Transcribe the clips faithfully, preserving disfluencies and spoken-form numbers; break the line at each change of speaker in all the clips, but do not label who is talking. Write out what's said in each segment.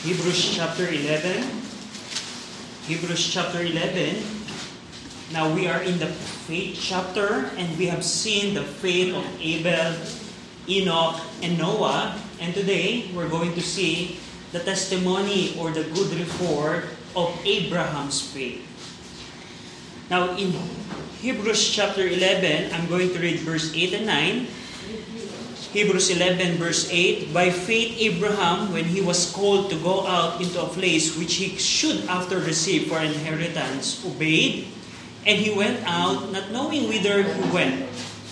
Hebrews chapter eleven. Hebrews chapter eleven. Now we are in the faith chapter and we have seen the faith of Abel, Enoch, and Noah. And today we're going to see the testimony or the good report of Abraham's faith. Now in Hebrews chapter eleven, I'm going to read verse eight and nine. Hebrews eleven verse eight, by faith Abraham, when he was called to go out into a place which he should after receive for an inheritance, obeyed, and he went out, not knowing whither he went.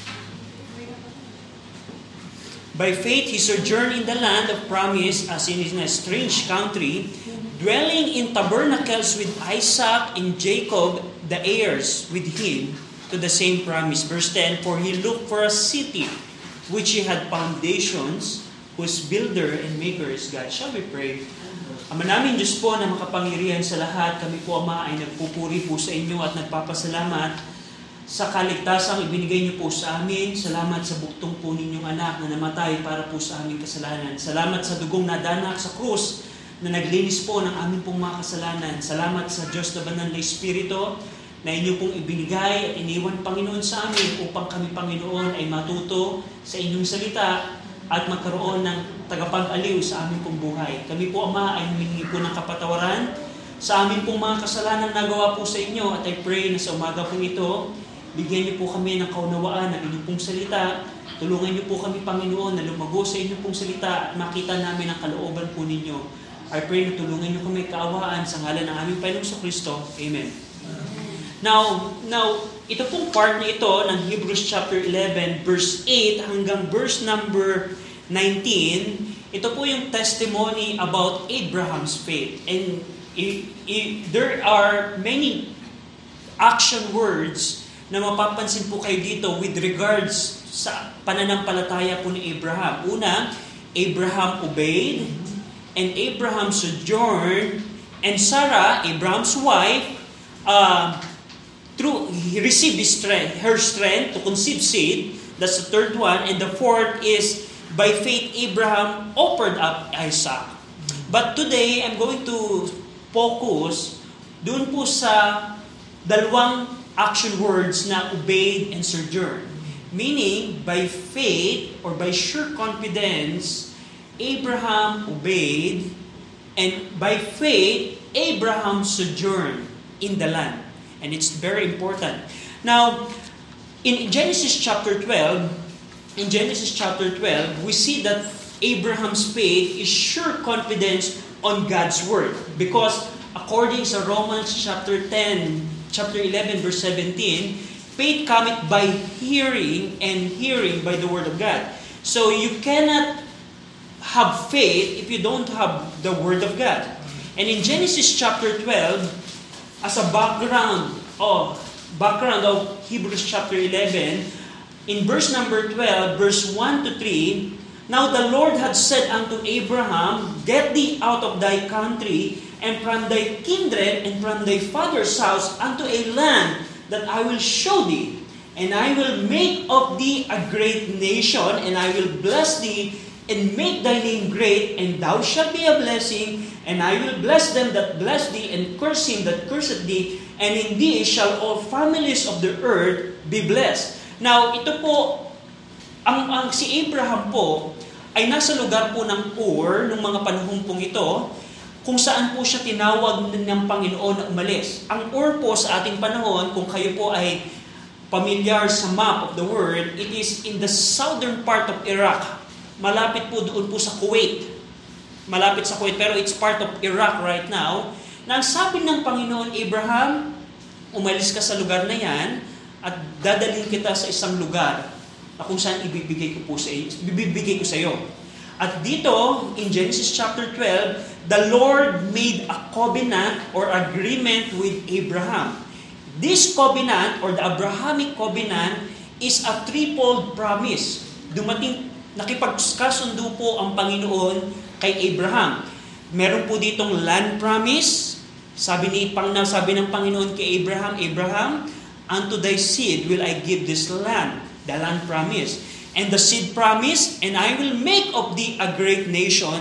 By faith he sojourned in the land of promise, as in a strange country, dwelling in tabernacles with Isaac and Jacob, the heirs with him, to the same promise. Verse ten, for he looked for a city which he had foundations, whose builder and maker is God. Shall we pray? Ama namin Diyos po na makapangyarihan sa lahat, kami po Ama ay nagpupuri po sa inyo at nagpapasalamat sa kaligtasang ibinigay niyo po sa amin. Salamat sa buktong po ninyong anak na namatay para po sa aming kasalanan. Salamat sa dugong nadanak sa krus na naglinis po ng aming pong mga kasalanan. Salamat sa Diyos na banal na Espiritu na inyo pong ibinigay at iniwan Panginoon sa amin upang kami Panginoon ay matuto sa inyong salita at magkaroon ng tagapag-aliw sa aming pong buhay. Kami po Ama ay humingi po ng kapatawaran sa aming pong mga kasalanan na nagawa po sa inyo at I pray na sa umaga pong ito, bigyan niyo po kami ng kaunawaan ng inyong pong salita. Tulungan niyo po kami Panginoon na lumago sa inyong pong salita at makita namin ang kalooban po ninyo. I pray na tulungan niyo kami kaawaan sa ngalan ng aming Panginoong Kristo. Amen. Now, now, ito pong part na ito ng Hebrews chapter eleven, verse eight hanggang verse number nineteen, ito po yung testimony about Abraham's faith. And i, i, there are many action words na mapapansin po kayo dito with regards sa pananampalataya po ni Abraham. Una, Abraham obeyed, and Abraham sojourned, and Sarah, Abraham's wife, uh, Through, he received his strength, her strength to conceive seed. That's the third one. And the fourth is, by faith, Abraham offered up Isaac. But today, I'm going to focus dun po sa dalawang action words na obeyed and sojourned. Meaning, by faith or by sure confidence, Abraham obeyed, and by faith, Abraham sojourned in the land. And it's very important. Now, in Genesis chapter twelve, in Genesis chapter twelve, we see that Abraham's faith is sure confidence on God's word. Because according to Romans chapter ten, chapter eleven, verse seventeen, faith cometh by hearing, and hearing by the word of God. So you cannot have faith if you don't have the word of God. And in Genesis chapter twelve, as a background of background of Hebrews chapter eleven, in verse number twelve, verse one to three, now the Lord had said unto Abraham, get thee out of thy country, and from thy kindred, and from thy father's house, unto a land that I will show thee. And I will make of thee a great nation, and I will bless thee, and make thy name great, and thou shalt be a blessing. And I will bless them that bless thee, and curse him that curseth thee, and in thee shall all families of the earth be blessed. Now, ito po, ang, ang si Abraham po, ay nasa lugar po ng Ur, ng mga panahon pong ito, kung saan po siya tinawag ng Panginoon na umalis. Ang Ur po sa ating panahon, kung kayo po ay familiar sa map of the world, it is in the southern part of Iraq. Malapit po doon po sa Kuwait. Malapit sa Kuwait, pero it's part of Iraq right now. Na ang sabi ng Panginoon, Abraham, umalis ka sa lugar na yan at dadalhin kita sa isang lugar na kung saan ibibigay ko po sa iyo, ibibigay ko sa iyo. At dito, in Genesis chapter twelve, the Lord made a covenant or agreement with Abraham. This covenant or the Abrahamic covenant is a threefold promise. Dumating, nakipagkasundo po ang Panginoon kay Abraham. Meron po ditong land promise. Sabi ni pang sabi ng Panginoon kay Abraham, Abraham, unto thy seed will I give this land, the land promise. And the seed promise, and I will make of thee a great nation,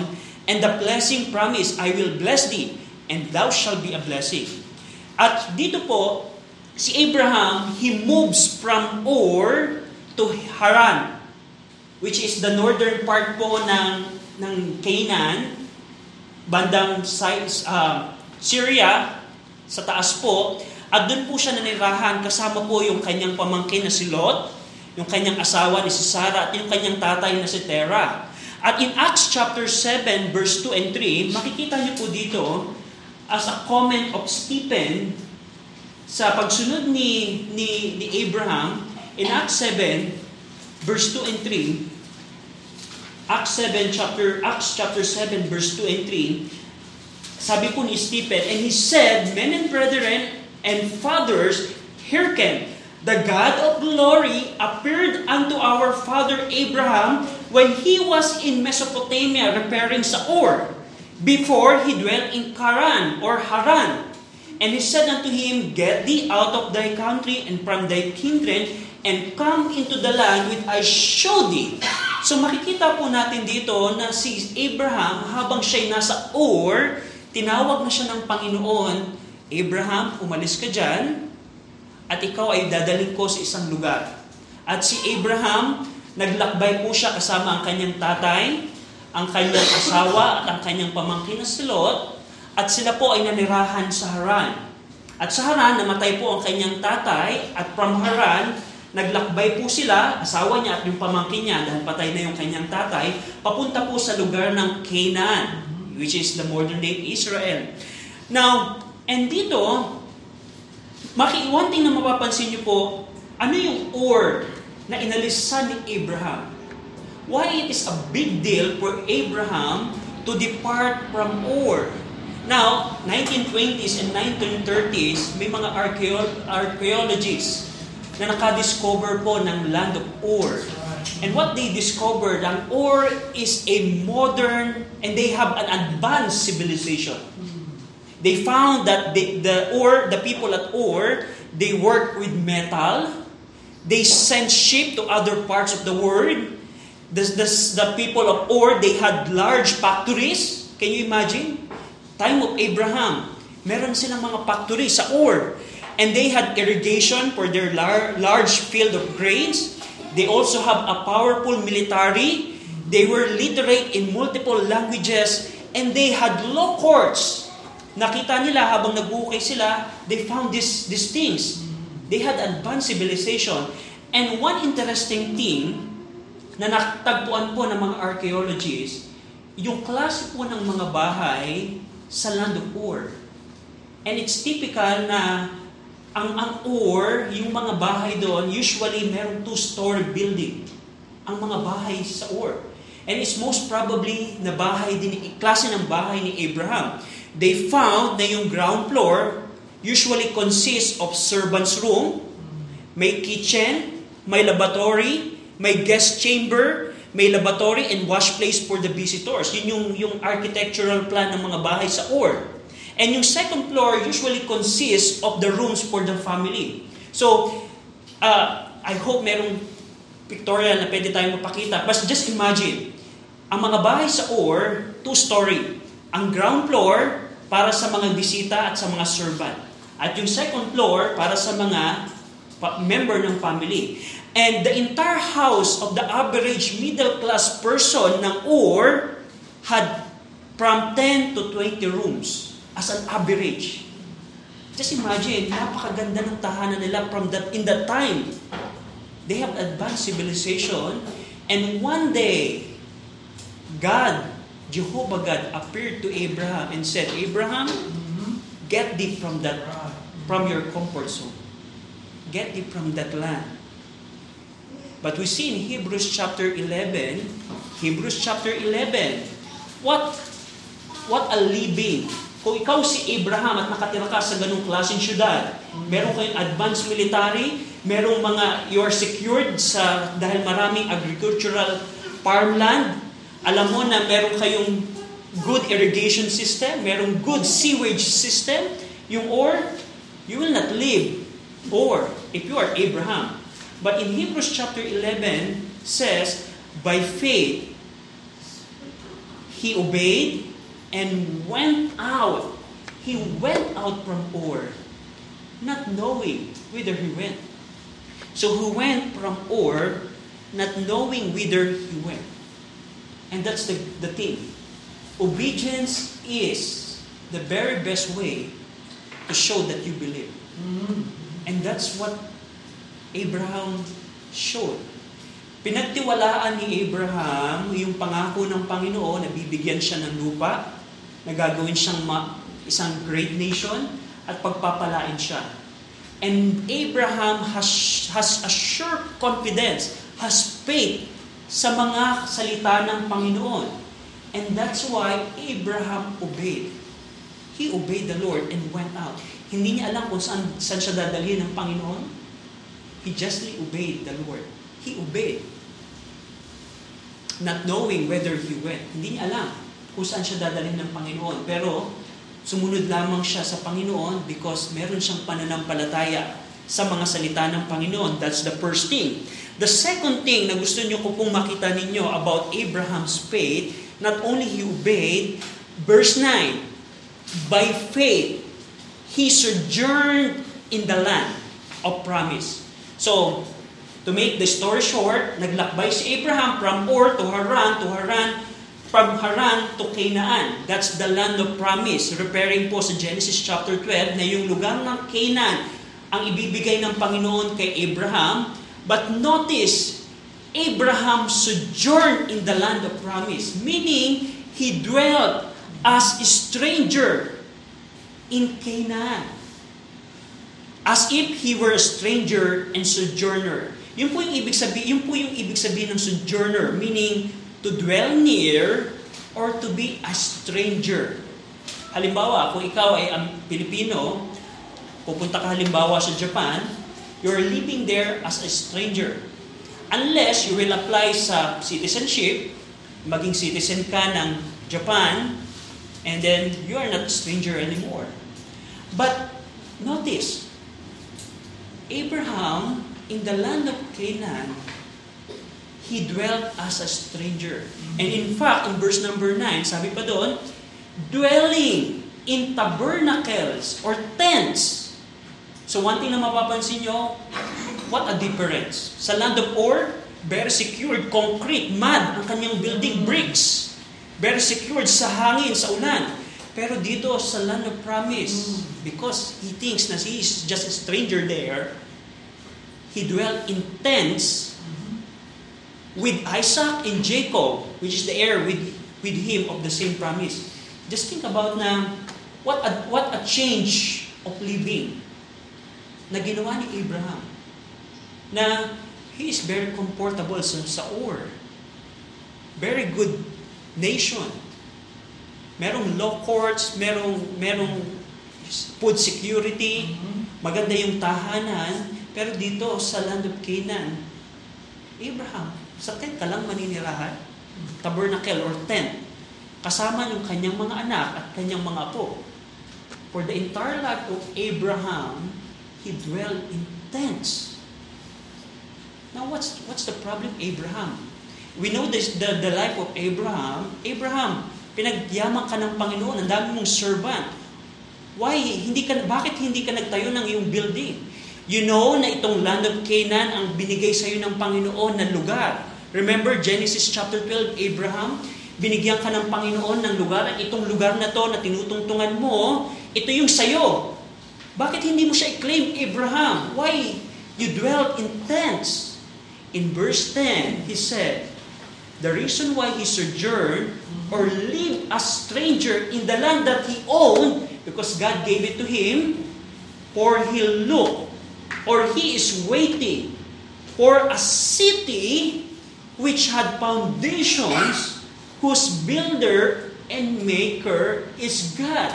And the blessing promise, I will bless thee, and thou shalt be a blessing. At dito po, si Abraham, he moves from Ur to Haran, which is the northern part po ng, ng Canaan, bandang uh, Syria, sa taas po, at doon po siya nanirahan kasama po yung kanyang pamangkin na si Lot, yung kanyang asawa ni si Sarah, at yung kanyang tatay na si Terah. At in Acts chapter seven, verse two and three, makikita niyo po dito, as a comment of Stephen, sa pagsunod ni, ni, ni Abraham, in Acts seven, verse two and three, Acts seven, chapter, Acts chapter seven, verse two and three, sabi po ni Stephen, and he said, men and brethren and fathers, hearken, the God of glory appeared unto our father Abraham when he was in Mesopotamia repairing sa Ur, before he dwelt in Haran or Haran. And he said unto him, get thee out of thy country and from thy kindred, and come into the land which I show thee. So makikita po natin dito na si Abraham, habang siya'y nasa Ur, tinawag na siya ng Panginoon, Abraham, umalis ka dyan, at ikaw ay dadaling ko sa isang lugar. At si Abraham, naglakbay po siya kasama ang kanyang tatay, ang kanyang asawa, at ang kanyang pamangkin na si Lot, at sila po ay nanirahan sa Haran. At sa Haran, namatay po ang kanyang tatay, at from Haran, naglakbay po sila, asawa niya at yung pamangkin niya, dahil patay na yung kanyang tatay, papunta po sa lugar ng Canaan, which is the modern day Israel. Now, and dito, maki one thing na mapapansin niyo po, ano yung Ur na inalisan ni Abraham? Why it is a big deal for Abraham to depart from Ur? Now, nineteen twenties and nineteen thirties, may mga archeo- archaeologists na nakadiscover po ng land of Ur. And what they discovered, ang Ur is a modern, and they have an advanced civilization. They found that the, the Ur, the people at Ur, they work with metal. They sent sheep to other parts of the world. The, the, the people of Ur, they had large factories. Can you imagine? Time of Abraham, meron silang mga factories sa Ur. And they had irrigation for their lar- large field of grains. They also have a powerful military. They were literate in multiple languages. And they had law courts. Nakita nila habang nag-uukay sila, they found this, these things. They had advanced civilization. And one interesting thing na natagpuan po ng mga archaeologists, yung klase po ng mga bahay sa land of Ur. And it's typical na ang, ang Ur, yung mga bahay doon, usually merong two-story building. Ang mga bahay sa Ur. And it's most probably na bahay din, klase ng bahay ni Abraham. They found na yung ground floor usually consists of servant's room, may kitchen, may laboratory, may guest chamber, may laboratory and wash place for the visitors. Yun yung, yung architectural plan ng mga bahay sa Ur. And yung second floor usually consists of the rooms for the family. So, uh, I hope merong pictorial na pwede tayong mapakita. But just imagine, ang mga bahay sa Ur, two-story. Ang ground floor para sa mga bisita at sa mga servant. At yung second floor para sa mga member ng family. And the entire house of the average middle-class person ng Ur had from ten to twenty rooms as an average. Just imagine, napakaganda ng tahanan nila from that in that time. They have advanced civilization, and one day, God, Jehovah God, appeared to Abraham and said, Abraham, get thee from that, from your comfort zone. Get thee from that land. But we see in Hebrews chapter eleven, Hebrews chapter eleven, what what a living. Kung ikaw si Abraham at nakatira ka sa ganung klaseng syudad, meron kayong advanced military, merong mga, you are secured sa, dahil maraming agricultural farmland, alam mo na meron kayong good irrigation system, merong good sewage system, yung Ur, you will not live Ur if you are Abraham. But in Hebrews chapter eleven says, by faith, he obeyed and went out. He went out from Ur, not knowing whither he went. So he went from Ur, not knowing whither he went. And that's the, the thing. Obedience is the very best way to show that you believe. And that's what Abraham showed. Pinagtiwalaan ni Abraham yung pangako ng Panginoon na bibigyan siya ng lupa, na gagawin siyang ma- isang great nation, at pagpapalain siya. And Abraham has, has a sure confidence, has faith sa mga salita ng Panginoon. And that's why Abraham obeyed. He obeyed the Lord and went out. Hindi niya alam kung saan, saan siya dadalhin ng Panginoon. He justly obeyed the Lord. He obeyed. Not knowing whether he went. Hindi niya alam kung saan siya dadalhin ng Panginoon. Pero sumunod lamang siya sa Panginoon because meron siyang pananampalataya sa mga salita ng Panginoon. That's the first thing. The second thing na gusto niyo ko pong makita ninyo about Abraham's faith, not only he obeyed, verse nine, by faith, he sojourned in the land of promise. So, to make the story short, naglakbay si Abraham from Ur to Haran, to Haran, from Haran to Canaan. That's the land of promise. Referring po sa Genesis chapter twelve na yung lugar ng Canaan ang ibibigay ng Panginoon kay Abraham. But notice, Abraham sojourned in the land of promise. Meaning, he dwelt as a stranger in Canaan. As if he were a stranger and sojourner. Yun po yung ibig sabihin, yun po yung ibig sabihin ng sojourner, meaning to dwell near or to be a stranger. Halimbawa, kung ikaw ay ang Pilipino, pupunta ka halimbawa sa Japan, you're living there as a stranger. Unless you will apply sa citizenship, maging citizen ka ng Japan, and then you are not a stranger anymore. But notice, Abraham, in the land of Canaan, he dwelt as a stranger. And in fact, in verse number nine, sabi pa doon, dwelling in tabernacles or tents. So one thing na mapapansin nyo, what a difference. Sa land of Ur, very secured, concrete, mud, ang kanyang building, bricks. Very secured sa hangin, sa ulan. Pero dito sa land of promise, because he thinks na he is just a stranger there, he dwelt in tents with Isaac and Jacob, which is the heir with, with him of the same promise. Just think about na, what a, what a change of living na ginawa ni Abraham. Na he is very comfortable sa, sa Ur. Very good nation. Merong law courts, merong, merong food security, maganda yung tahanan, pero dito sa land of Canaan, Abraham, sa tent ka lang maninirahan, tabernacle or tent, kasama yung kanyang mga anak at kanyang mga apo. For the entire life of Abraham, he dwelled in tents. Now, what's what's the problem, Abraham? We know this, the, the life of Abraham. Abraham, pinagyaman ka ng Panginoon, ang dami mong servant. Why? Hindi ka, bakit hindi ka nagtayo ng iyong building? You know na itong land of Canaan ang binigay sa iyo ng Panginoon na lugar. Remember Genesis chapter twelve, Abraham, binigyan ka ng Panginoon ng lugar, at itong lugar na to na tinutungtungan mo, ito yung sayo. Bakit hindi mo siya i-claim, Abraham? Why? You dwelt in tents. In verse ten, he said, the reason why he sojourned or lived as stranger in the land that he owned, because God gave it to him, for he looked, or he is waiting for a city which had foundations, whose builder and maker is God.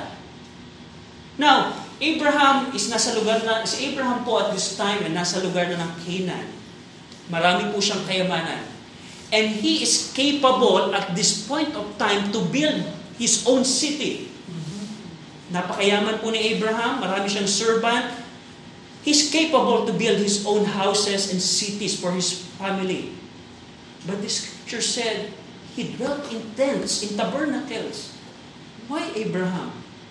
Now, Abraham is nasa lugar na, si Abraham po at this time ay nasa lugar na ng Canaan. Marami po siyang kayamanan. And he is capable at this point of time to build his own city. Napakayaman po ni Abraham, marami siyang servant. He's capable to build his own houses and cities for his family. But the scripture said, He dwelt in tents, in tabernacles. Why Abraham?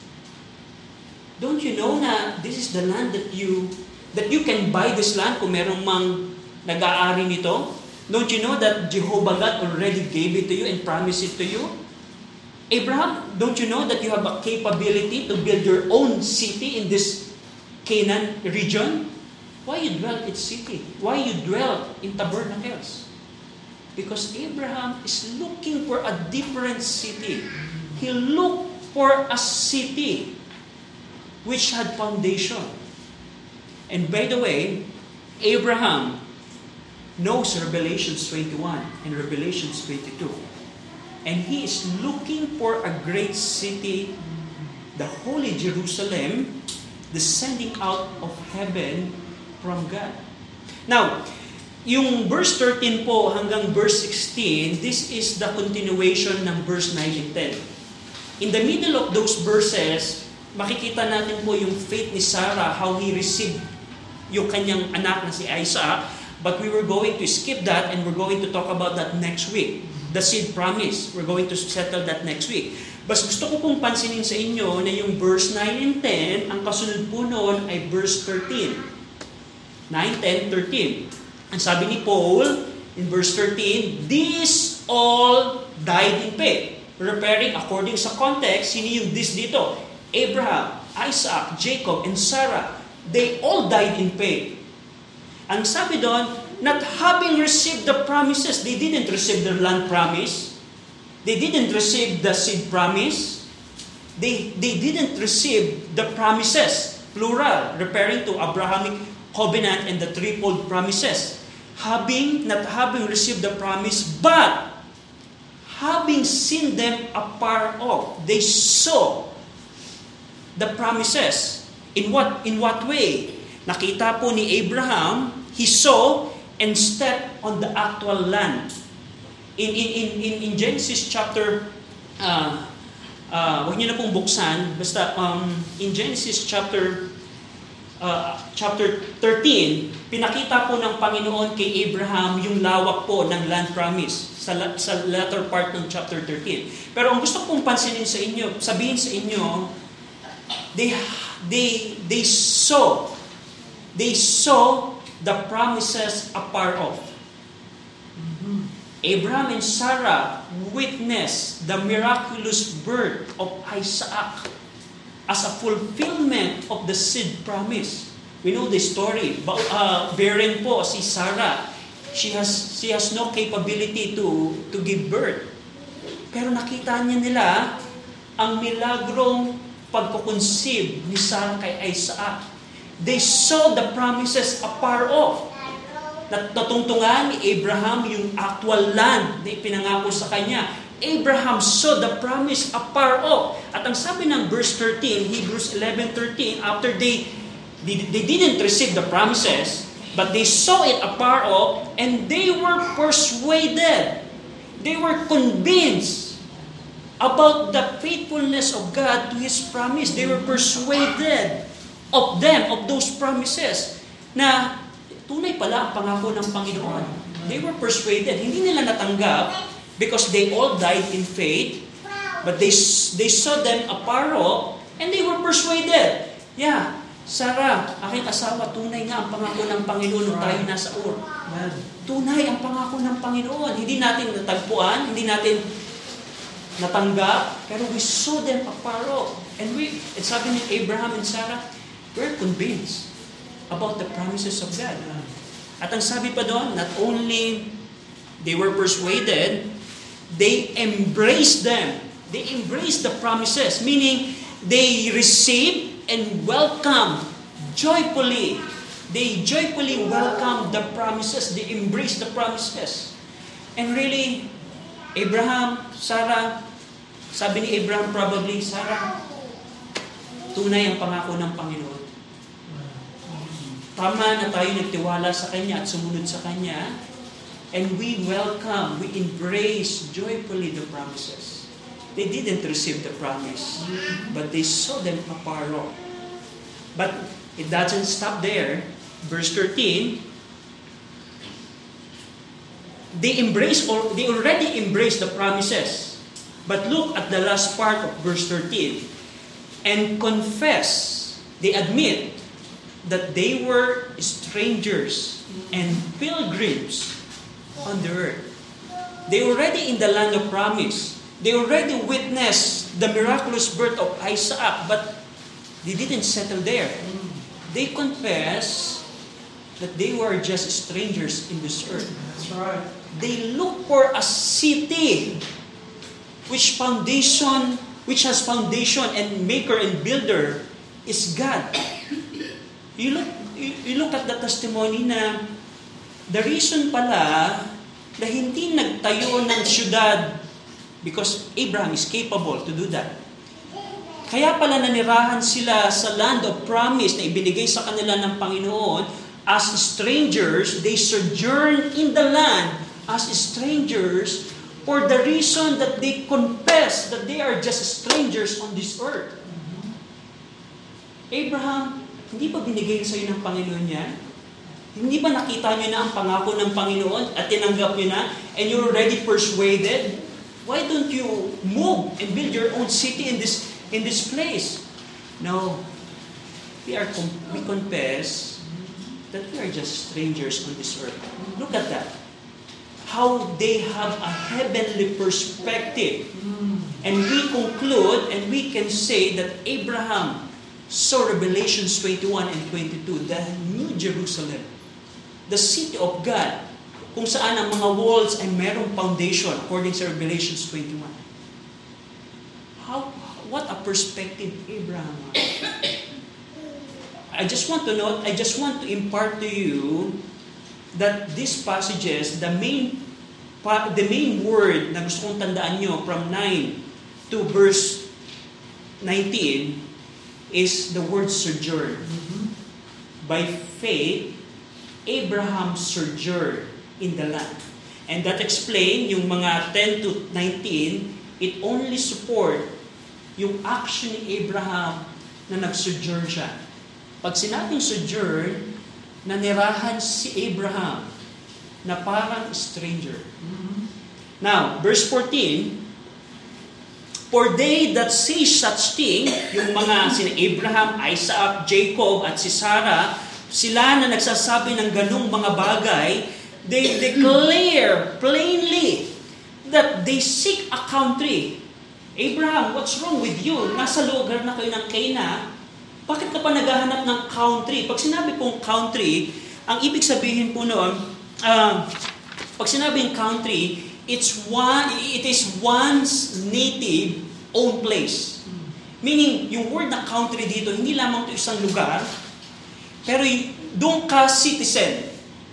Don't you know na this is the land that you that you can buy this land kung merong mang nag-aari nito? Don't you know that Jehovah God already gave it to you and promised it to you? Abraham, don't you know that you have a capability to build your own city in this Canaan region? Why you dwell in city? Why you dwell in tabernacles? Because Abraham is looking for a different city. He looked for a city which had foundation. And by the way, Abraham knows Revelations twenty-one and Revelations twenty-two. And he is looking for a great city, the Holy Jerusalem, descending out of heaven from God. Now, yung verse thirteen po hanggang verse sixteen, this is the continuation ng verse nine and ten. In the middle of those verses, makikita natin po yung faith ni Sarah, how he received yung kanyang anak na si Isaac. But we were going to skip that and we're going to talk about that next week. The seed promise. We're going to settle that next week. But gusto ko pong pansinin sa inyo na yung verse nine and ten, ang kasunod po noon ay verse thirteen. nine, ten, thirteen. Ang sabi ni Paul in verse thirteen, these all died in faith. Referring according sa context, sino yung this dito? Abraham, Isaac, Jacob, and Sarah. They all died in faith. Ang sabi doon, not having received the promises, they didn't receive the land promise. They didn't receive the seed promise. They, they didn't receive the promises, plural, referring to Abrahamic covenant and the threefold promises. Having, not having received the promise, but having seen them afar off, they saw the promises. In what in what way? Nakita po ni Abraham, he saw and stepped on the actual land. In in in in, in Genesis chapter uh uh wag niyo na pong buksan, basta um in Genesis chapter uh, chapter thirteen, pinakita po ng Panginoon kay Abraham yung lawak po ng land promise sa sa latter part ng chapter thirteen. Pero ang gusto kong pansinin sa inyo, sabihin sa inyo, they they they saw they saw the promises afar off. Mm-hmm. Abraham and Sarah witnessed the miraculous birth of Isaac as a fulfillment of the seed promise. We know the story. Uh, barren po si Sarah. She has she has no capability to to give birth. Pero nakita niya nila ang milagrong pagkukonceive ni Sarah kay Isaac. They saw the promises afar off. Natutungtungan ni Abraham yung actual land na ipinangako sa kanya. Abraham saw the promise afar off. At ang sabi ng verse thirteen, Hebrews eleven thirteen, after they, they, they didn't receive the promises, but they saw it afar off, and they were persuaded. They were convinced about the faithfulness of God to His promise. They were persuaded of them, of those promises, na tunay pala ang pangako ng Panginoon. They were persuaded. Hindi nila natanggap because they all died in faith, but they they saw them afar off, and they were persuaded. Yeah, Sarah, aking asawa, tunay nga ang pangako ng Panginoon nung tayo nasa Ur. Tunay ang pangako ng Panginoon. Hindi natin natagpuan, hindi natin natanggap, pero we saw them afar off. And we, and sabi ni Abraham and Sarah, we're convinced about the promises of God. At ang sabi pa doon, not only they were persuaded, they embraced them. They embraced the promises, meaning they received and welcomed joyfully. They joyfully welcomed the promises. They embraced the promises. And really, Abraham, Sarah, sabi ni Abraham probably, Sarah, tunay ang pangako ng Panginoon. Tama na tayo nagtiwala sa Kanya at sumunod sa Kanya. And we welcome, we embrace joyfully the promises. They didn't receive the promise, but they saw them afar off. But it doesn't stop there. Verse thirteen, they embrace or they already embrace the promises. But look at the last part of verse thirteen. And confess, they admit that they were strangers and pilgrims on the earth. They already in the land of promise. They already witnessed the miraculous birth of Isaac, but they didn't settle there. They confess that they were just strangers in this earth.
That's right.
They look for a city which foundation, which has foundation and maker and builder is God. You look, you, you look at the testimony na the reason pala na hindi nagtayo ng syudad because Abraham is capable to do that. Kaya pala nanirahan sila sa land of promise na ibinigay sa kanila ng Panginoon. As strangers, they sojourn in the land as strangers for the reason that they confess that they are just strangers on this earth. Abraham, hindi ba binigay sa iyo ng Panginoon yan? Hindi ba nakita niyo na ang pangako ng Panginoon at tinanggap niyo na and you're already persuaded? Why don't you move and build your own city in this in this place? No. We are we confess that we are just strangers on this earth. Look at that. How they have a heavenly perspective. And we conclude and we can say that Abraham saw Revelations twenty-one and twenty-two, the New Jerusalem, the city of God, kung saan ang mga walls ay merong foundation according sa Revelations twenty-one. How, what a perspective Abraham had. I just want to note, I just want to impart to you that these passages, the main the main word na gusto kong tandaan nyo from nine to verse nineteen is the word sojourn. Mm-hmm. By faith, Abraham sojourned in the land. And that explain yung mga ten to nineteen, it only support yung action ni Abraham na nag-sojourn siya. Pag sinabing sojourn, nanirahan si Abraham na parang stranger. Mm-hmm. Now, verse fourteen, for they that say such thing, yung mga sina Abraham, Isaac, Jacob, at si Sarah, sila na nagsasabi ng ganung mga bagay, they declare plainly that they seek a country. Abraham, what's wrong with you? Nasa lugar na kayo ng Cana, bakit ka pa naghahanap ng country? Pag sinabi pong country, ang ibig sabihin po noon, uh, pag sinabing country, it's one, it is one's native own place. Meaning, yung word na country dito, hindi lamang ito isang lugar, pero doon ka citizen.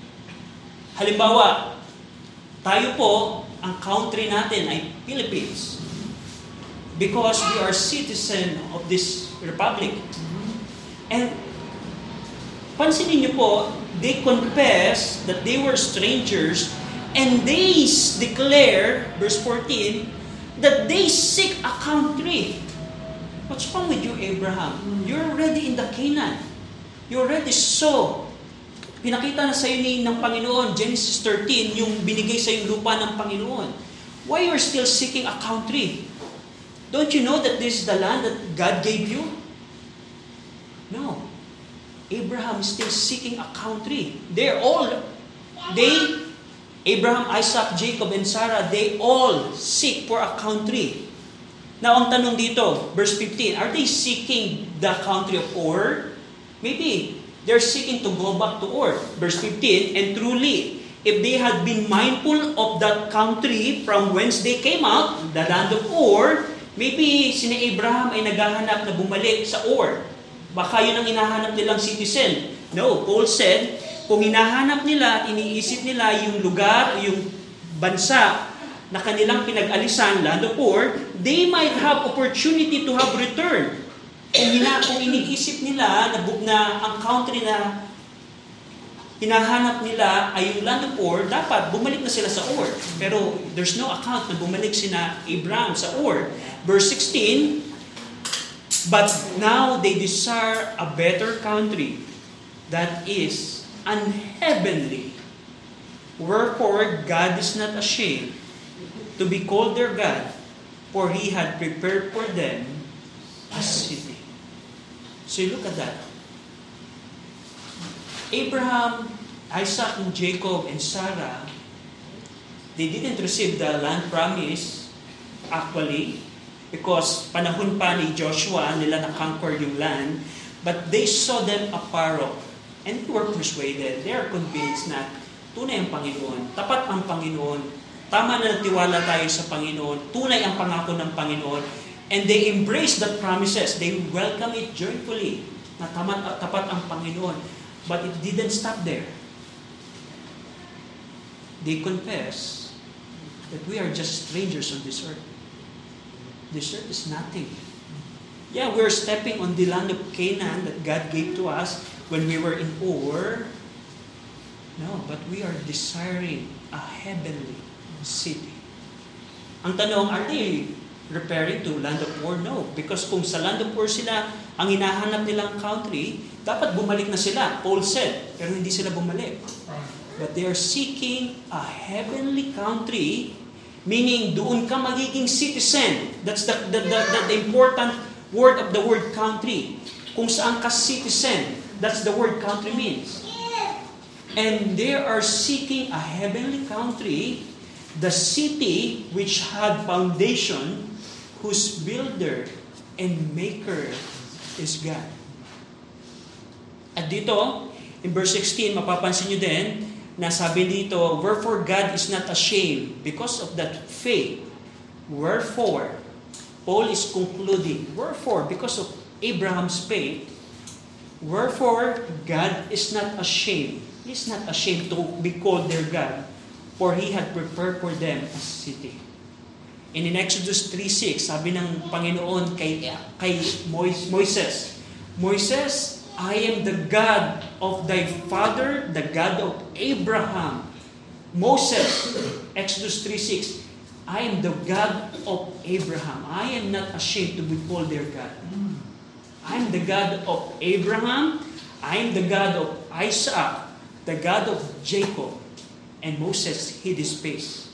Halimbawa, tayo po, ang country natin ay Philippines. Because we are citizen of this republic. And pansinin niyo po, they confess that they were strangers and they declare, verse fourteen, that they seek a country. What's wrong with you, Abraham? You're already in the Canaan. You already saw. Pinakita na sa iyo ng Panginoon, Genesis thirteen, yung binigay sa yung lupa ng Panginoon. Why you're still seeking a country? Don't you know that this is the land that God gave you? No. Abraham is still seeking a country. They're all, they, Abraham, Isaac, Jacob, and Sarah, they all seek for a country. Now, ang tanong dito, verse fifteen, are they seeking the country of Ur? Maybe. They're seeking to go back to Ur. Verse fifteen, and truly, if they had been mindful of that country from whence they came out, the land of Ur, maybe sina Abraham ay naghahanap na bumalik sa Ur. Baka yun ang hinahanap nilang citizen. No, Paul said, kung hinahanap nila at iniisip nila yung lugar, yung bansa na kanilang pinag-alisan, land of Ur, they might have opportunity to have return. Kung, hina, kung iniisip nila na, na ang country na hinahanap nila ay yung land of Ur, dapat bumalik na sila sa Ur. Pero there's no account na bumalik sina Abraham sa Ur. Verse sixteen, but now they desire a better country that is unheavenly. Wherefore God is not ashamed to be called their God, for He had prepared for them a city. So you look at that. Abraham, Isaac, and Jacob, and Sarah, they didn't receive the land promise actually because panahon pa ni Joshua nila na-conquer yung land, but they saw them afar off and they were persuaded. They are convinced na tunay ang Panginoon, tapat ang Panginoon, tama na nagtiwala tayo sa Panginoon, tunay ang pangako ng Panginoon, and they embrace the promises. They welcome it joyfully na tamat, tapat ang Panginoon. But it didn't stop there. They confess that we are just strangers on this earth. This earth is nothing. Yeah, we're stepping on the land of Canaan that God gave to us when we were in Ur. No, but we are desiring a heavenly city. Ang tanong, are they referring to land of Ur? No, because kung sa land of Ur sila ang hinahanap nilang country, dapat bumalik na sila. Paul said, pero hindi sila bumalik. But they are seeking a heavenly country, meaning doon ka magiging citizen. That's the, the, the, the, the important word of the word country. Kung saan ka citizen, that's the word country means. And they are seeking a heavenly country, the city which had foundation, whose builder and maker is God. At dito, in verse sixteen, mapapansin nyo din, na sabi dito, wherefore God is not ashamed because of that faith. Wherefore, Paul is concluding, wherefore, because of Abraham's faith, wherefore God is not ashamed. He is not ashamed to be called their God, for He had prepared for them a city. And in Exodus three six, sabi ng Panginoon kay, kay Moises, Moises, I am the God of thy father, the God of Abraham. Moses, Exodus three six, I am the God of Abraham. I am not ashamed to be called their God. I am the God of Abraham. I am the God of Isaac, the God of Jacob. And Moses hid his face.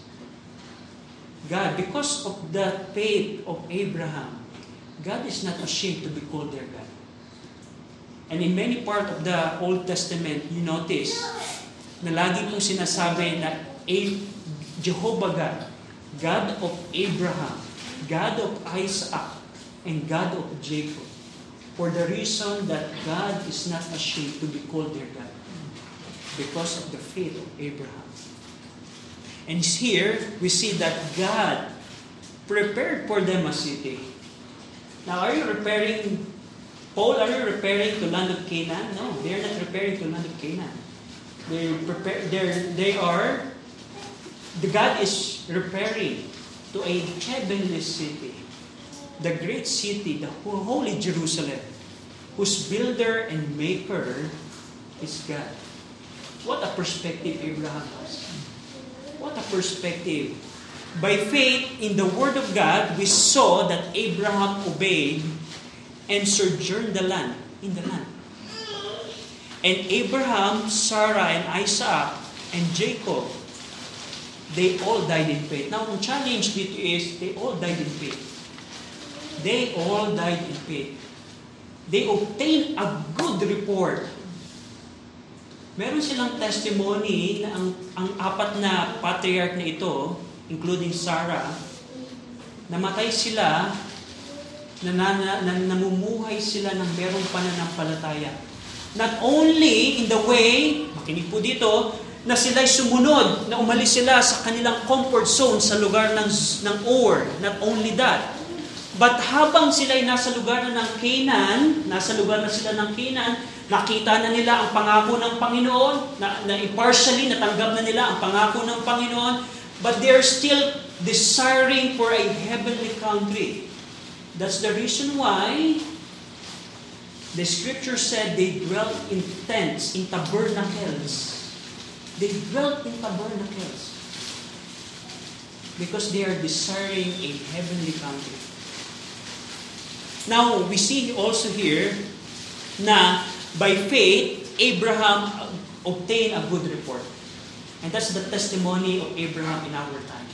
God, because of the faith of Abraham, God is not ashamed to be called their God. And in many part of the Old Testament, you notice na lagi pong sinasabi na Jehovah God, God of Abraham, God of Isaac, and God of Jacob, for the reason that God is not ashamed to be called their God because of the faith of Abraham. And here, we see that God prepared for them a city. Now, are you referring Paul, are you referring to land of Canaan? No, they are not referring to land of Canaan. They prepare. They they are. The God is referring to a heavenly city, the great city, the holy Jerusalem, whose builder and maker is God. What a perspective Abraham has! What a perspective! By faith in the Word of God, we saw that Abraham obeyed and sojourned the land, in the land. And Abraham, Sarah, and Isaac, and Jacob, they all died in faith. Now, ang challenge dito is, they all died in faith. They all died in faith. They obtained a good report. Meron silang testimony na ang, ang apat na patriarch na ito, including Sarah, namatay sila na, na, na, na namumuhay sila ng merong pananampalataya. Not only in the way, makinig po dito, na sila'y sumunod, na umalis sila sa kanilang comfort zone sa lugar ng, ng Ur. Not only that, but habang sila'y nasa lugar na ng Canaan, nasa lugar na sila ng Canaan, nakita na nila ang pangako ng Panginoon, na, na partially natanggap na nila ang pangako ng Panginoon, but they're still desiring for a heavenly country. That's the reason why the scripture said they dwelt in tents, in tabernacles. They dwelt in tabernacles because they are desiring a heavenly country. Now, we see also here na by faith, Abraham obtained a good report. And that's the testimony of Abraham in our time.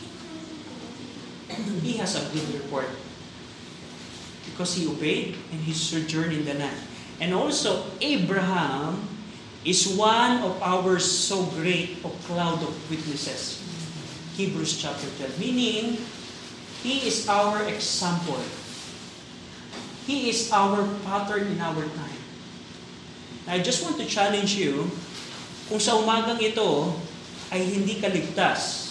He has a good report because he obeyed and he sojourned in the land. And also, Abraham is one of our so great of cloud of witnesses. Hebrews chapter twelve. Meaning, he is our example. He is our pattern in our time. I just want to challenge you, kung sa umagang ito ay hindi ka ligtas,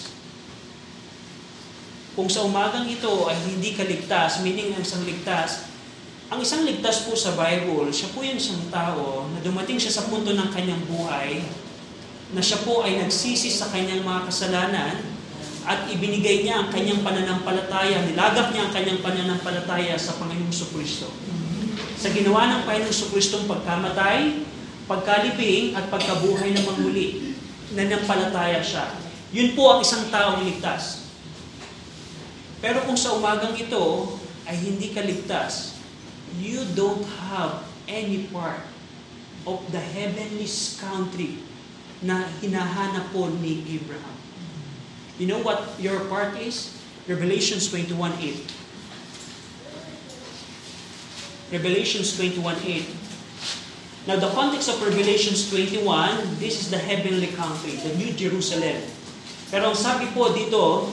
kung sa umagang ito ay hindi ka ligtas, meaning ang isang ligtas, ang isang ligtas po sa Bible, siya po yung isang tao na dumating siya sa punto ng kanyang buhay, na siya po ay nagsisi sa kanyang mga kasalanan, at ibinigay niya ang kanyang pananampalataya, nilagak niya ang kanyang pananampalataya sa Panginoong Jesucristo. Sa ginawa ng Panginoong Jesucristong pagkamatay, pagkalibing, at pagkabuhay na manguli, nanampalataya siya. Yun po ang isang taong ligtas. Pero kung sa umagang ito ay hindi ka ligtas, you don't have any part of the heavenly country na hinahanap po ni Abraham. You know what your part is? Revelations twenty-one eight. Revelations twenty-one eight. Now the context of Revelations twenty-one, this is the heavenly country, the New Jerusalem. Pero ang sabi po dito,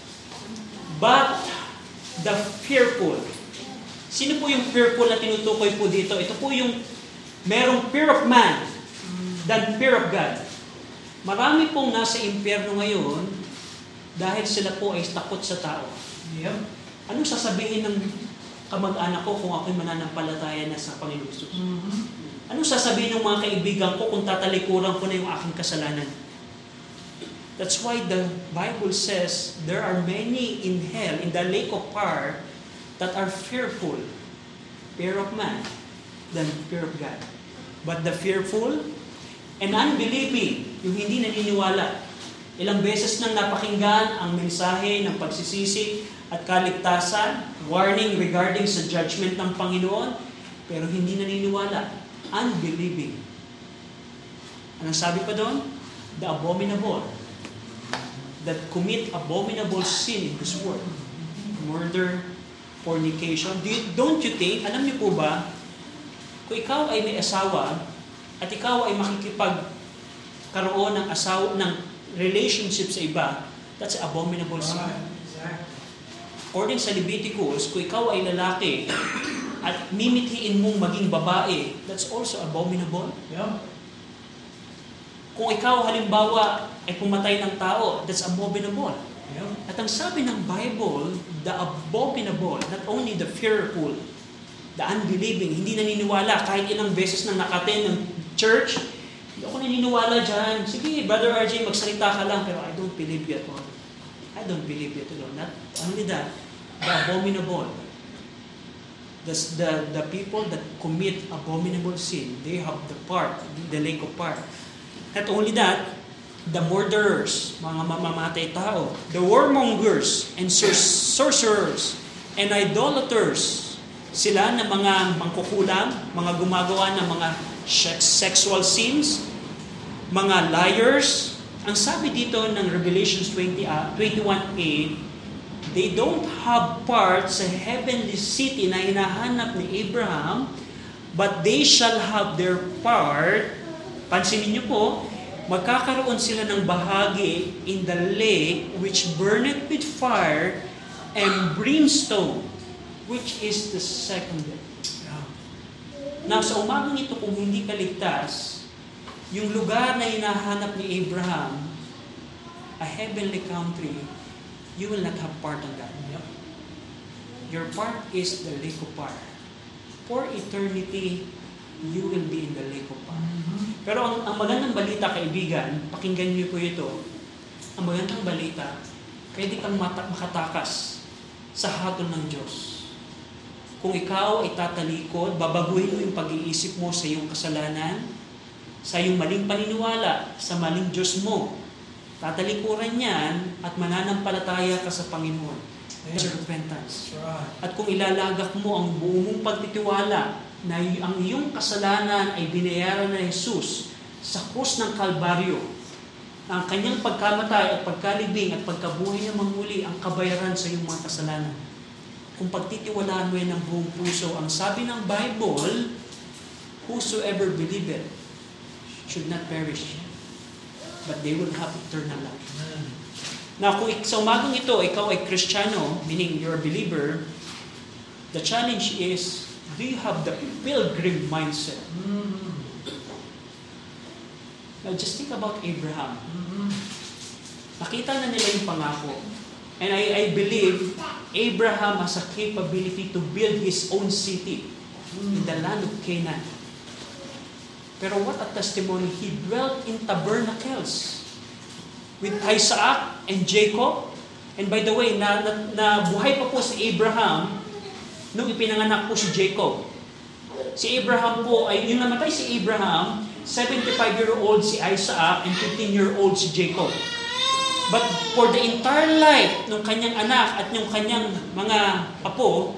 but the fearful. Sino po yung fearful na tinutukoy po dito? Ito po yung merong fear of man than fear of God. Marami pong nasa impyerno ngayon dahil sila po ay takot sa tao. Yeah. Anong sasabihin ng kamag-anak ko kung ako'y mananampalataya na sa Panginoon Jesus? Mm-hmm. Anong sasabihin ng mga kaibigan ko kung tatalikuran ko na yung aking kasalanan? That's why the Bible says there are many in hell, in the lake of fire, that are fearful, fear of man, than fear of God. But the fearful and unbelieving, yung hindi naniniwala, ilang beses nang napakinggan ang mensahe ng pagsisisi at kaligtasan, warning regarding sa judgment ng Panginoon, pero hindi naniniwala, unbelieving. Anong sabi pa doon? The abominable, that commit abominable sin in this world. Murder, fornication. Do you, don't you think, alam niyo po ba, kung ikaw ay may asawa, at ikaw ay makikipagkaroon ng asawa, ng relationship sa iba, that's abominable sin. According sa Leviticus, kung ikaw ay lalaki at mimithiin mong maging babae, that's also abominable. Yeah. Kung ikaw halimbawa ay pumatay ng tao, that's abominable. Yeah. At ang sabi ng Bible, the abominable, not only the fearful, the unbelieving, hindi naniniwala kahit ilang beses nang nakaten ng church, hindi ako naniniwala dyan. Sige, Brother R J, magsalita ka lang, pero I don't believe you at all. I don't believe you at all. Not only that, the abominable. The, the, the people that commit abominable sin, they have the part, the lake of fire. Not only that, the murderers, mga mamamatay tao, the warmongers, and sorcerers, and idolaters, sila na mga mangkukulam, mga gumagawa ng mga sexual sins, mga liars. Ang sabi dito ng Revelations twenty, uh, twenty-one eight, they don't have part sa heavenly city na hinahanap ni Abraham, but they shall have their part. Pansinin niyo po, magkakaroon sila ng bahagi in the lake which burneth with fire and brimstone, which is the second death. Now, sa umagang ito, kung hindi ka ligtas, yung lugar na hinahanap ni Abraham, a heavenly country, you will not have part of that. Yep. Your part is the lake of fire. For eternity, you will be in the lake of fire. Mm-hmm. Pero ang, ang magandang balita, kaibigan, pakinggan niyo po ito, ang magandang balita, pwede kang mata- makatakas sa hatol ng Diyos. Kung ikaw ay tatalikod, babaguhin mo yung pag-iisip mo sa iyong kasalanan, sa iyong maling paniniwala, sa maling Diyos mo. Tatalikuran yan at mananampalataya ka sa Panginoon. That's repentance. At kung ilalagak mo ang buong mong pagtitiwala na ang iyong kasalanan ay binayaran na Jesus sa krus ng Kalbaryo, ang kanyang pagkamatay at pagkalibing at pagkabuhay niya manguli ang kabayaran sa iyong mga kasalanan. Kung pagtitiwalaan mo yan ng buong puso, ang sabi ng Bible, whosoever believeth should not perish, but they will have eternal life. Now, kung sa umagang ito, ikaw ay Kristiyano, meaning you're a believer, the challenge is, do you have the pilgrim mindset? Now, just think about Abraham. Nakita na nila yung pangako. And I, I believe Abraham has a capability to build his own city in the land of Canaan. Pero what a testimony. He dwelt in tabernacles with Isaac and Jacob. And by the way, na, na, na buhay pa po si Abraham nung ipinanganak po si Jacob. Si Abraham po, ay yung namatay si Abraham, seventy-five-year-old si Isaac and fifteen-year-old si Jacob. But for the entire life ng kanyang anak at yung kanyang mga apo,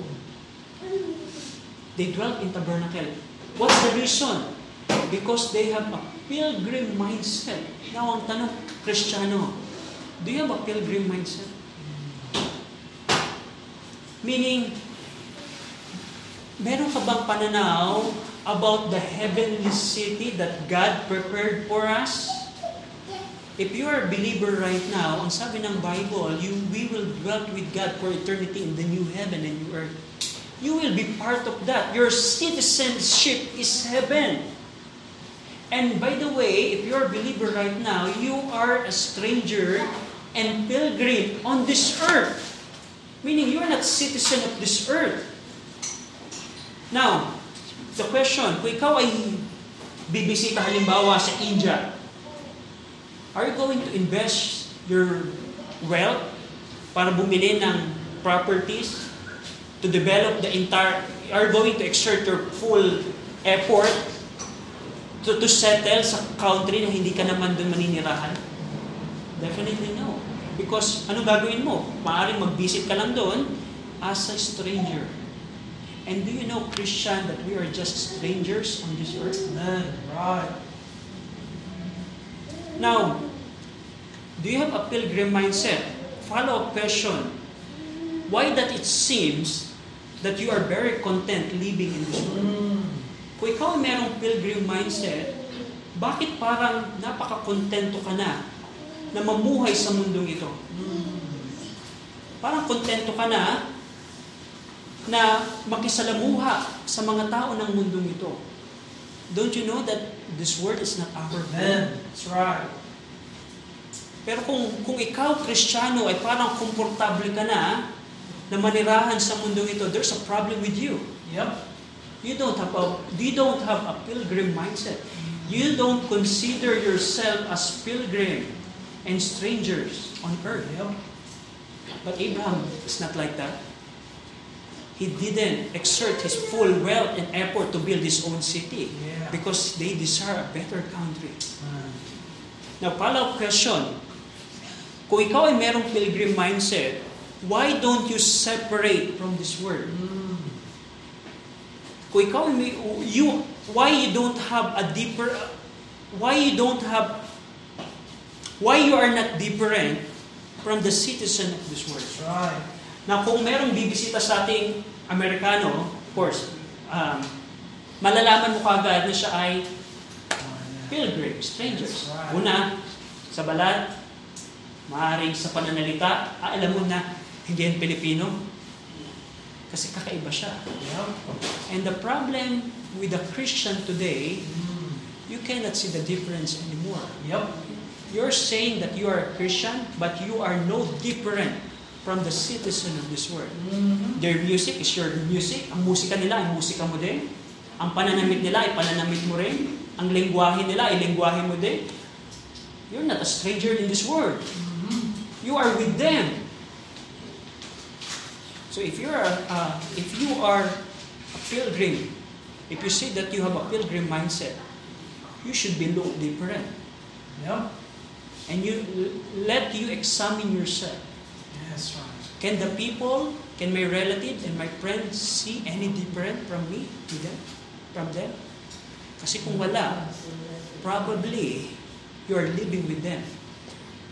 they dwelt in tabernacle. What's the reason? Because they have a pilgrim mindset. Now, ang tanong, Kristiyano, do you have a pilgrim mindset? Meaning, meron ka bang pananaw about the heavenly city that God prepared for us? If you are a believer right now, ang sabi ng Bible, you, we will dwell with God for eternity in the new heaven and new earth. You will be part of that. Your citizenship is heaven. And by the way, if you're a believer right now, you are a stranger and pilgrim on this earth. Meaning, you are not citizen of this earth. Now, the question, kung ikaw ay bibisita halimbawa sa India, are you going to invest your wealth para bumili ng properties to develop the entire, are you going to exert your full effort to, to settle sa country na hindi ka naman doon maninirahan? Definitely no. Because ano gagawin mo? Maaaring mag-visit ka lang doon as a stranger. And do you know, Christian, that we are just strangers on this earth?
Amen. Right.
Now, do you have a pilgrim mindset? Follow-up question. Why that it seems that you are very content living in this world?
Mm.
Kung ikaw ay merong pilgrim mindset, bakit parang napaka-kontento ka na na mamuhay sa mundong ito?
Mm.
Parang kontento ka na na makisalamuha sa mga tao ng mundong ito. Don't you know that this world is not our home?
Amen. That's right.
Pero kung kung ikaw, Kristiyano, ay parang komportable ka na na manirahan sa mundong ito, there's a problem with you.
Yep.
You don't have a, you don't have a pilgrim mindset. You don't consider yourself as pilgrim and strangers on earth.
Yep.
But Abraham is not like that. He didn't exert his full wealth and effort to build his own city
Yeah.
because they desire a better country.
Mm.
Now, follow-up question. Kung ikaw ay merong pilgrim mindset, why don't you separate from this world?
Mm.
Kung ikaw ay may, you, why you don't have a deeper, why you don't have, why you are not different from the citizen of this world?
That's right.
Na kung merong bibisita sa ating Amerikano, of course, um, malalaman mo kagad na siya ay pilgrim, strangers.
Right.
Una, sa balat, maaaring sa pananalita, ah, alam mo na hindi yan Pilipino. Kasi kakaiba siya.
Yep.
And the problem with the Christian today,
Mm.
you cannot see the difference anymore.
Yep.
You're saying that you are a Christian, but you are no different from the citizen of this world.
Mm-hmm.
Their music is your music. Ang musika nila ay musika mo din. Ang pananamit nila ay pananamit mo rin. Ang lengguwahe nila ay lengguwahe mo din. You're not a stranger in this world.
Mm-hmm.
You are with them. So if you are uh, if you are a pilgrim, if you say that you have a pilgrim mindset, you should be look different.
Yep.
And you let you examine yourself.
That's right.
Can the people, can my relatives and my friends see any different from me, to them, from them? Kasi kung wala, probably you are living with them.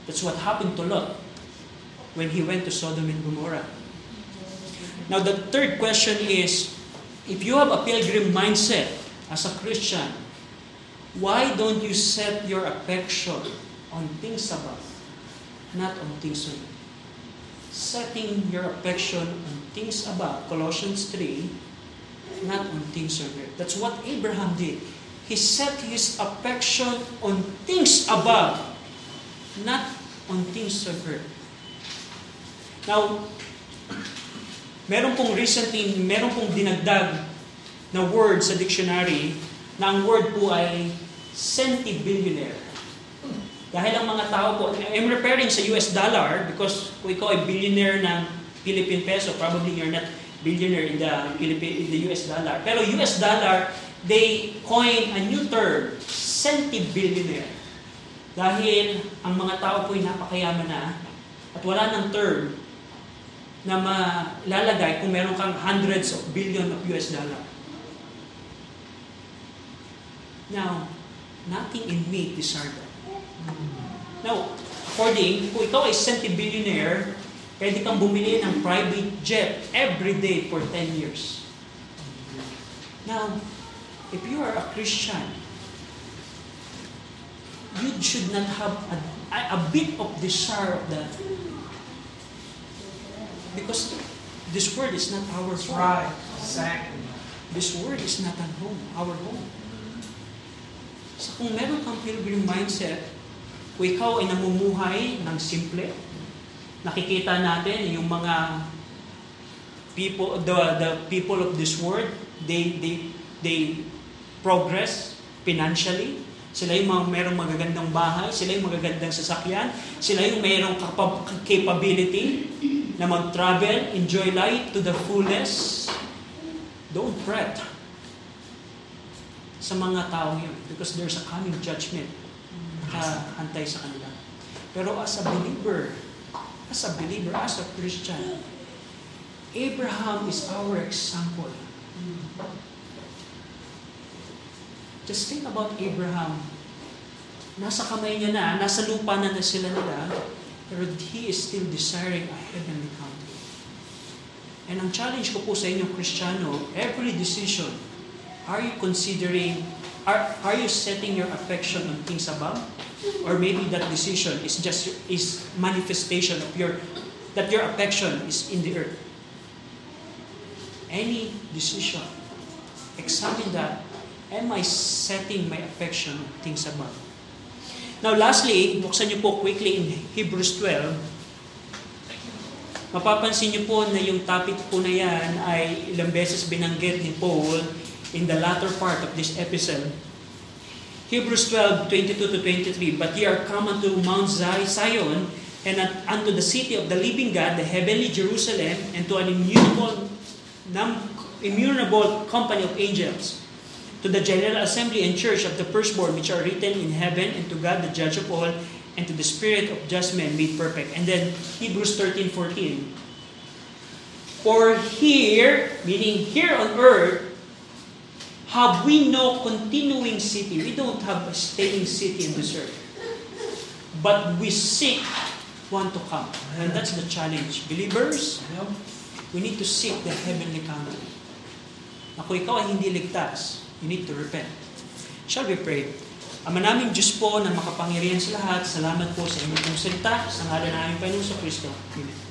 That's what happened to Lot when he went to Sodom and Gomorrah. Now the third question is, if you have a pilgrim mindset as a Christian, why don't you set your affection on things above, not on things on earth? Setting your affection on things above, Colossians three, not on things on earth. That's what Abraham did. He set his affection on things above, not on things on earth. Now, meron pong recently, meron pong dinagdag na word sa dictionary na ang word po ay centibillionaire. Dahil ang mga tao po, I'm referring sa U S dollar because kung ikaw ay billionaire ng Philippine peso, probably you're not billionaire in the Philippine, in the U S dollar. Pero U S dollar, they coin a new term, centibillionaire. Dahil ang mga tao po ay napakayaman na at wala ng term na malalagay kung meron kang hundreds of billion of U S dollar. Now, nothing in me desire that. Now, according, kung ikaw ay centibillionaire, pwede kang bumili ng private jet every day for ten years. Now, if you are a Christian, you should not have a, a bit of desire of that. Because this world is not our
That's
home.
right. Exactly.
This world is not our home, our home. So kung meron kang pilgrim mindset, kung ikaw ay namumuhay ng simple, nakikita natin yung mga people, the the people of this world, they they they progress financially. Sila yung mga merong magagandang bahay, sila yung magagandang sasakyan, sila yung merong kapab- capability na mag-travel, enjoy life to the fullest. Don't fret sa mga tao yun because there's a coming judgment nakahantay sa kanila. Pero as a believer, as a believer, as a Christian, Abraham is our example. Just think about Abraham. Nasa kamay niya na, nasa lupa na na sila nila, pero he is still desiring a heavenly country. And ang challenge ko po sa inyo, Kristiyano, every decision, are you considering, are, are you setting your affection on things above? Or maybe that decision is just is manifestation of your, that your affection is in the earth. Any decision, examine that. Am I setting my affection on things above? Now lastly, buksan niyo po quickly in Hebrews twelve. Mapapansin niyo po na yung topic po na yan ay ilang beses binanggit ni Paul in the latter part of this episode. Hebrews twelve, twenty-two to twenty-three, But ye are come unto Mount Zion, and unto the city of the living God, the heavenly Jerusalem, and to an immutable, immutable company of angels, to the general assembly and church of the firstborn which are written in heaven, and to God the judge of all, and to the spirit of just men made perfect. And then Hebrews thirteen, fourteen, For here, meaning here on earth, have we no continuing city. We don't have a staying city in this earth. But we seek one to come. And that's the challenge. Believers, we need to seek the heavenly country. Na kung ikaw ay hindi ligtas, you need to repent. Shall we pray? Ama naming Diyos po na makapangyarihan sa lahat, salamat po sa inyong pong salita, sa ngalan ng aming Panginoon sa Kristo. Amen.